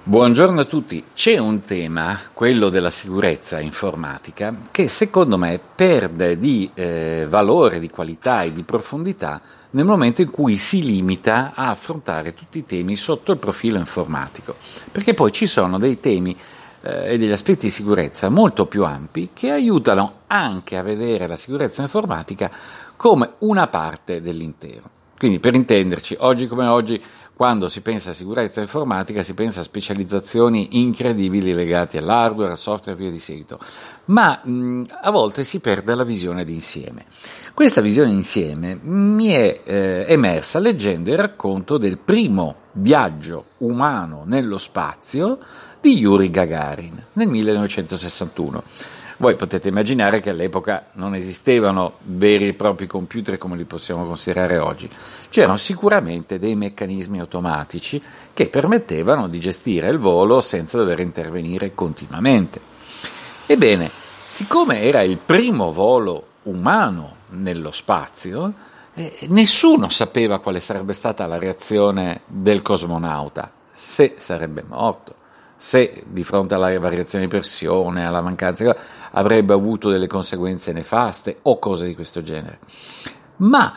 Buongiorno a tutti. C'è un tema, quello della sicurezza informatica, che secondo me perde di valore, di qualità e di profondità nel momento in cui si limita a affrontare tutti i temi sotto il profilo informatico, perché poi ci sono dei temi e degli aspetti di sicurezza molto più ampi che aiutano anche a vedere la sicurezza informatica come una parte dell'intero. Quindi, per intenderci, oggi come oggi, quando si pensa a sicurezza informatica si pensa a specializzazioni incredibili legate all'hardware, al software e via di seguito, ma a volte si perde la visione d'insieme. Questa visione insieme mi è emersa leggendo il racconto del primo viaggio umano nello spazio di Yuri Gagarin nel 1961. Voi potete immaginare che all'epoca non esistevano veri e propri computer come li possiamo considerare oggi. C'erano sicuramente dei meccanismi automatici che permettevano di gestire il volo senza dover intervenire continuamente. Ebbene, siccome era il primo volo umano nello spazio, nessuno sapeva quale sarebbe stata la reazione del cosmonauta, se sarebbe morto, se di fronte alla variazione di pressione, alla mancanza, avrebbe avuto delle conseguenze nefaste o cose di questo genere. Ma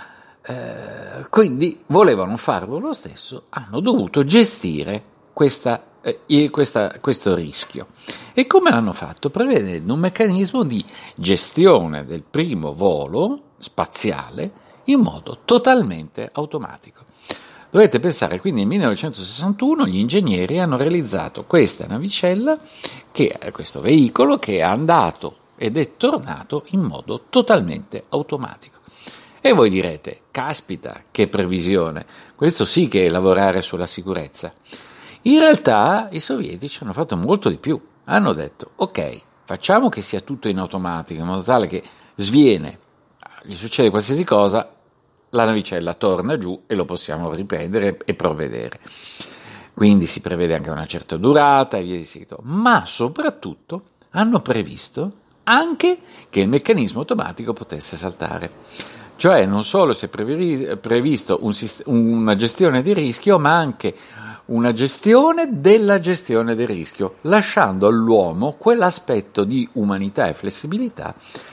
quindi volevano farlo lo stesso, hanno dovuto gestire questo rischio. E come l'hanno fatto? Prevedendo un meccanismo di gestione del primo volo spaziale in modo totalmente automatico. Dovete pensare, quindi nel 1961 gli ingegneri hanno realizzato questa navicella, questo veicolo che è andato ed è tornato in modo totalmente automatico. E voi direte, caspita, che previsione, questo sì che è lavorare sulla sicurezza. In realtà i sovietici hanno fatto molto di più, hanno detto, ok, facciamo che sia tutto in automatico, in modo tale che sviene, gli succede qualsiasi cosa, la navicella torna giù e lo possiamo riprendere e provvedere. Quindi si prevede anche una certa durata e via di seguito, ma soprattutto hanno previsto anche che il meccanismo automatico potesse saltare. Cioè non solo si è previsto una gestione di rischio, ma anche una gestione della gestione del rischio, lasciando all'uomo quell'aspetto di umanità e flessibilità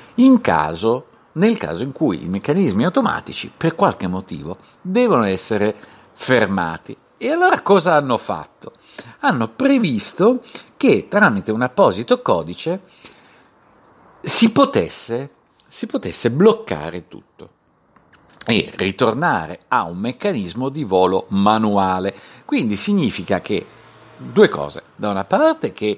nel caso in cui i meccanismi automatici, per qualche motivo, devono essere fermati. E allora cosa hanno fatto? Hanno previsto che tramite un apposito codice si potesse bloccare tutto e ritornare a un meccanismo di volo manuale. Quindi significa che due cose: da una parte che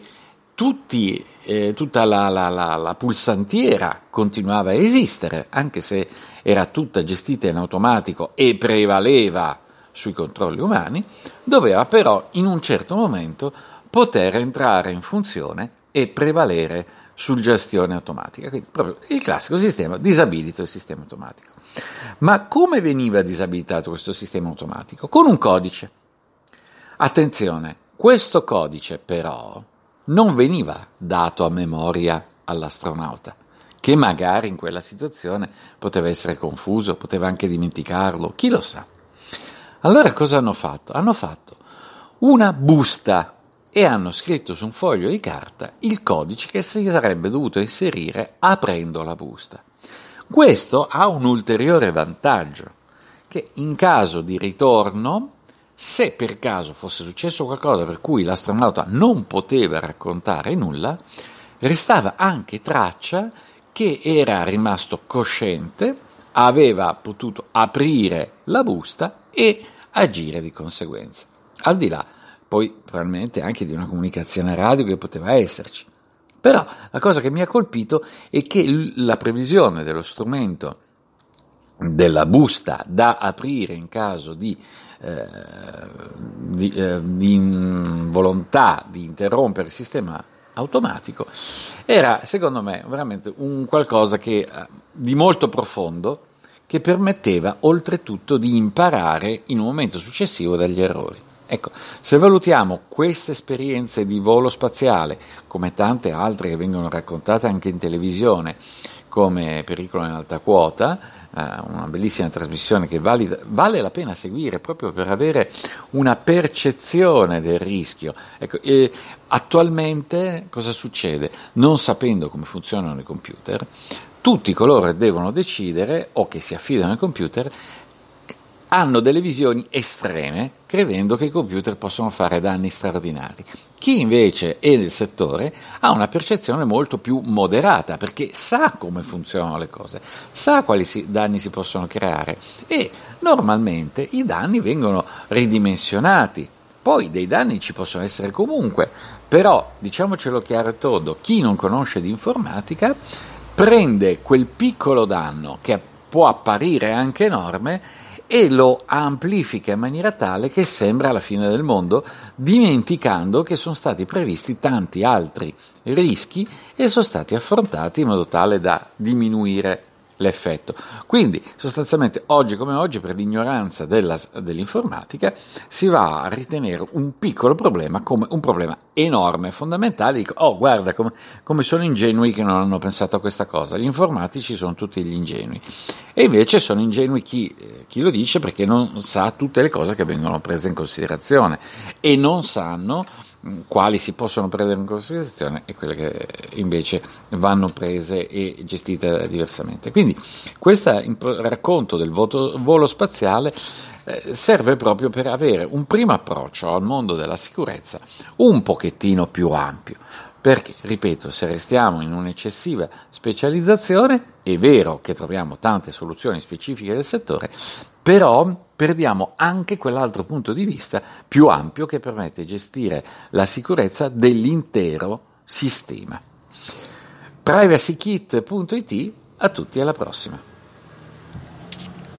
tutta la pulsantiera continuava a esistere, anche se era tutta gestita in automatico e prevaleva sui controlli umani, doveva però in un certo momento poter entrare in funzione e prevalere sulla gestione automatica. Quindi proprio il classico sistema disabilito, il sistema automatico. Ma come veniva disabilitato questo sistema automatico? Con un codice. Attenzione, questo codice però non veniva dato a memoria all'astronauta, che magari in quella situazione poteva essere confuso, poteva anche dimenticarlo, chi lo sa. Allora cosa hanno fatto? Hanno fatto una busta e hanno scritto su un foglio di carta il codice che si sarebbe dovuto inserire aprendo la busta. Questo ha un ulteriore vantaggio, che in caso di ritorno, se per caso fosse successo qualcosa per cui l'astronauta non poteva raccontare nulla, restava anche traccia che era rimasto cosciente, aveva potuto aprire la busta e agire di conseguenza. Al di là, poi probabilmente anche di una comunicazione radio che poteva esserci. Però la cosa che mi ha colpito è che la previsione dello strumento della busta da aprire in caso di volontà di interrompere il sistema automatico era, secondo me, veramente un qualcosa di molto profondo, che permetteva oltretutto di imparare in un momento successivo dagli errori. Ecco, se valutiamo queste esperienze di volo spaziale, come tante altre che vengono raccontate anche in televisione, come Pericolo in alta quota, una bellissima trasmissione che vale la pena seguire proprio per avere una percezione del rischio. Ecco, attualmente cosa succede? Non sapendo come funzionano i computer, tutti coloro che devono decidere o che si affidano ai computer hanno delle visioni estreme, credendo che i computer possono fare danni straordinari. Chi invece è nel settore ha una percezione molto più moderata, perché sa come funzionano le cose, sa quali danni si possono creare e normalmente i danni vengono ridimensionati. Poi dei danni ci possono essere comunque, però diciamocelo chiaro e tondo, chi non conosce di informatica prende quel piccolo danno che può apparire anche enorme e lo amplifica in maniera tale che sembra la fine del mondo, dimenticando che sono stati previsti tanti altri rischi e sono stati affrontati in modo tale da diminuire l'effetto. Quindi sostanzialmente oggi come oggi, per l'ignoranza dell'informatica, si va a ritenere un piccolo problema come un problema enorme, fondamentale. Dico, oh guarda come sono ingenui che non hanno pensato a questa cosa. Gli informatici sono tutti gli ingenui, e invece sono ingenui chi lo dice, perché non sa tutte le cose che vengono prese in considerazione e non sanno quali si possono prendere in considerazione e quelle che invece vanno prese e gestite diversamente. Quindi questo racconto del volo spaziale serve proprio per avere un primo approccio al mondo della sicurezza un pochettino più ampio. Perché, ripeto, se restiamo in un'eccessiva specializzazione, è vero che troviamo tante soluzioni specifiche del settore, però perdiamo anche quell'altro punto di vista più ampio che permette di gestire la sicurezza dell'intero sistema. PrivacyKit.it, a tutti, alla prossima.